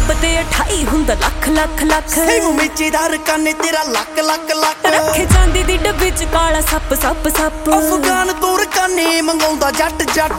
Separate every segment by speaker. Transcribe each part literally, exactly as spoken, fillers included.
Speaker 1: ਰੱਬ ਦੇ ਅਠਾਈ ਹੁੰਦਾ ਲੱਖ ਲੱਖ ਲੱਖ
Speaker 2: ਸੇਮ ਮੇਚੇਦਾਰ ਕਾਨੇ ਤੇਰਾ ਲੱਕ ਲੱਕ ਲੱਕ
Speaker 1: ਰੱਖੇ ਜਾਂਦੀ ਦੀ ਡੱਬੀ ਚ ਕਾਲਾ ਸੱਪ ਸੱਪ ਸੱਪ
Speaker 2: ਅਫਗਾਨ ਤੋਰ ਕਾਨੇ ਮੰਗਾਉਂਦਾ ਜੱਟ ਜੱਟ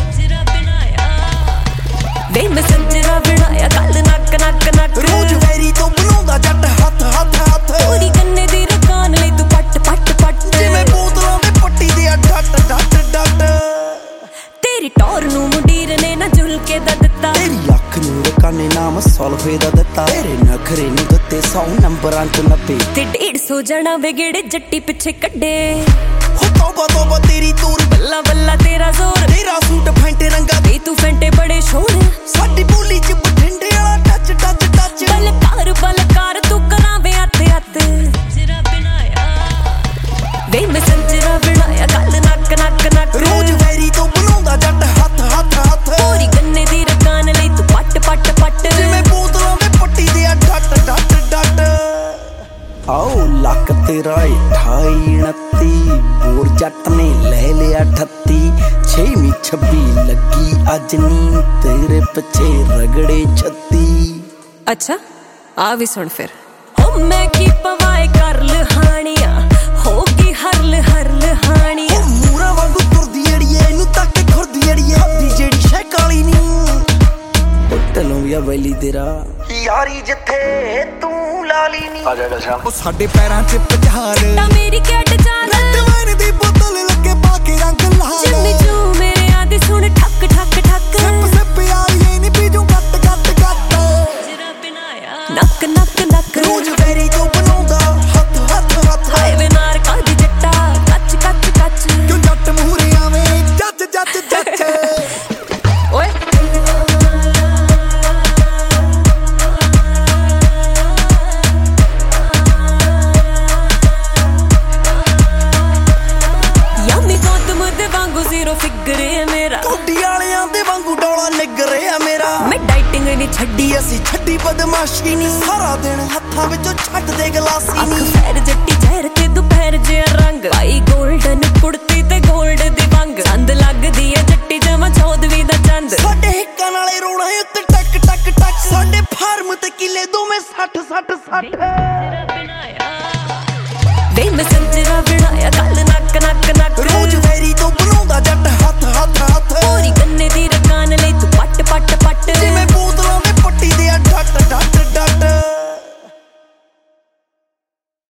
Speaker 1: ਵੇ ਮੈਂ ਸੰਜਰਾ ਬਣਾਇਆ ਕੱਲ ਨੱਕ ਨੱਕ ਨੱਕ
Speaker 2: ਰੋਜ਼ ਵੈਰੀ ਤੋਂ ਬਣਾਉਂਦਾ ਜੱਟ ਹੱਥ ਹੱਥ ਹੱਥ
Speaker 1: ਪੂਰੀ ਗੰਨੇ ਦੀ ਰਕਾਨ ਲਈ ਤੂੰ ਪੱਟ ਪੱਟ ਪੱਟ
Speaker 2: ਜਿਵੇਂ ਬੋਤਲਾਂ ਦੇ ਪੱਟੀ ਦੇ ਡੱਟ ਡੱਟ ਡੱਟ
Speaker 1: ਤੇਰੀ ਟੌਰ ਨੂੰ ਮੁੰਡੀਰ ਨੇ ਨਾ ਝੁਲ ਕੇ ਦਾ ਦਿੱਤਾ
Speaker 2: ਤੇਰੀ ਅੱਖ ਨੂੰ ਰਕਾਨੇ ਨਾਮ ਸੋਲਫੇ ਦਾ ਦਿੱਤਾ ਤੇਰੇ ਨਖਰੇ ਨੂੰ ਦਿੱਤੇ ਸੌ ਨੰਬਰਾਂ ਚ ਨੱਬੇ
Speaker 1: ਤੇ ਡੇਢ ਸੌ ਜਣਾ ਵਿਗੜੇ ਜੱਟੀ ਪਿੱਛੇ ਕੱਢੇ
Speaker 2: ਹੋ ਤੋਬਾ ਤੋਬਾ ਤੇਰੀ ਤੂਰ
Speaker 1: ਬੱਲਾ ਬੱਲਾ ਤੇਰਾ ਜ਼ੋਰ
Speaker 2: ਤੇਰਾ ਸੂਟ ਫੈਂਟੇ ਰੰਗਾ
Speaker 1: ਤੇ ਤੂੰ ਫੈਂਟੇ ਬੜੇ ਸ਼ੋਰ
Speaker 2: ਸਾਡੀ ਬੋਲੀ ਚ ਬਠਿੰਡੇ ਵਾਲਾ touch touch touch
Speaker 1: Balkar Balkar ਤੂੰ ਕਰਾਵੇ ਹੱਥ ਹੱਥ ਸੰਜਰਾ ਬਣਾਇਆ ਵੇ ਮੈਂ ਸੰਜਰਾ ਬਣਾਇਆ ਕੱਲ ਨੱਕ ਨੱਕ ਨੱਕ
Speaker 2: ਰੋਜ਼ ਵੈਰੀ ਤੋਂ ਬਣਾਉਂਦਾ ਜੱਟ ਹੱਥ ਹੱਥ ਹੱਥ
Speaker 1: ਪੂਰੀ ਗੰਨੇ ਦੀ ਰਕਾਨ ਲਈ ਤੂੰ ਪੱਟ ਪੱਟ ਪੱਟ
Speaker 2: ਜਿਵੇਂ ਬੋਤਲਾਂ ਦੇ ਪੱਟੀ ਦੇ ਡੱਟ ਡੱਟ ਡੱਟ ਆਓ ਲੱਕ ਤੇਰਾ ਅਠਾਈ ਉਨੱਤੀ ਬੋਰ ਜੱਟ ਨੇ ਲੈ ਲਿਆ ਅਠੱਤੀ ਛੇਵੀਂ ਛੱਬੀ ਲੱਗੀ ਅੱਜ ਨੀ ਤੇਰੇ ਪਿੱਛੇ ਰਗੜੇ ਛੱਤੀ
Speaker 1: ਅੱਛਾ ਆ ਵੀ ਸੁਣ ਫਿਰ ਹੋ ਮੈਂ ਕੀ ਪਵਾਏ ਕਰ ਲਹਾਣੀਆਂ ਹੋ ਗਈ ਹਰਲ ਹਰਲ ਹਾਣੀਆਂ
Speaker 2: ਮੂਰਾ ਵਾਂਗੂ ਤੁਰਦੀ ਅੜੀਏ ਇਹਨੂੰ ਤੱਕ ਖੁਰਦੀ ਅੜੀਏ ਹੱਦੀ ਜਿਹੜੀ ਸ਼ੈ ਕਾਲੀ ਨੀ ਢਲੋਂ ਵੀ ਆ ਵੈਲੀ ਤੇਰਾ ਯਾਰੀ ਜਿੱਥੇ ਤੂੰ ਲਾਲੀ ਨੀ ਆ ਜਾ ਗਲਸ਼ਾਨ ਉਹ ਸਾਡੇ ਪੈਰਾਂ 'ਚ ਪਛਾੜ
Speaker 1: ਤਾਂ ਮੇਰੀ ਕੈਟ ਜਾਨ
Speaker 2: ਨੱਟਵਾਨ ਦੀ ਬੋਤਲ ਲੱਗੇ ਪਾ ਕੇ ਰੰਗ ਲਾਲ
Speaker 1: ਜਿੰਨੀ ਜੂ ਮੇਰੇ ਆਦੀ ਸੁਣ ਠੱਕ ਠੱਕ ਠੱਕ
Speaker 2: ਸਿਪ ਸਿਪ ਯਾਰੀਏ ਨੀ ਪੀਜੂ ਕੱਟ ਕੱਟ ਕੱਟ
Speaker 1: ਜਰਾ ਬਣਾਇਆ ਨੱਕ ਨੱਕ ਨੱਕ
Speaker 2: ਰੋਜ਼ ਵੈਰੀ ਤੋਂ ਬਣਾਉਂਦਾ ਹੱਥ ਹੱਥ ਹੱਥ
Speaker 1: ਹਾਏ ਵੇ ਨਾਰ ਕਾਦੀ ਜੱਟਾ ਕੱਚ ਕੱਚ ਕੱਚ
Speaker 2: ਕਿਉਂ ਜੱਟ ਮੂਹਰੇ ਆਵੇਂ ਜੱਜ ਜੱਜ ਜੱਜ
Speaker 1: ਓਏ ਜ਼ੀਰੋ ਫਿਗਰ ਹੈ ਮੇਰਾ
Speaker 2: ਕੋਡੀ ਵਾਲਿਆਂ ਦੇ ਵਾਂਗੂ ਡੋਲਾ ਨਿਗਰੇ ਆ ਮੇਰਾ
Speaker 1: ਮੈਂ ਡਾਈਟਿੰਗ ਨਹੀਂ ਛੱਡੀ
Speaker 2: ਅਸੀਂ ਛੱਡੀ ਬਦਮਾਸ਼ੀ ਨਹੀਂ ਸਾਰਾ ਦਿਨ ਹੱਥਾਂ ਵਿੱਚੋਂ ਛੱਡਦੇ ਗਲਾਸੀ
Speaker 1: ਅੱਖ
Speaker 2: ਨਹੀਂ
Speaker 1: ਫੈਰ ਜੱਟੀ ਜ਼ਹਿਰ ਤੇ ਦੁਪਹਿਰ ਜਿਹਾ ਰੰਗ ਪਾਈ ਗੋਲਡਨ ਕੁੜਤੇ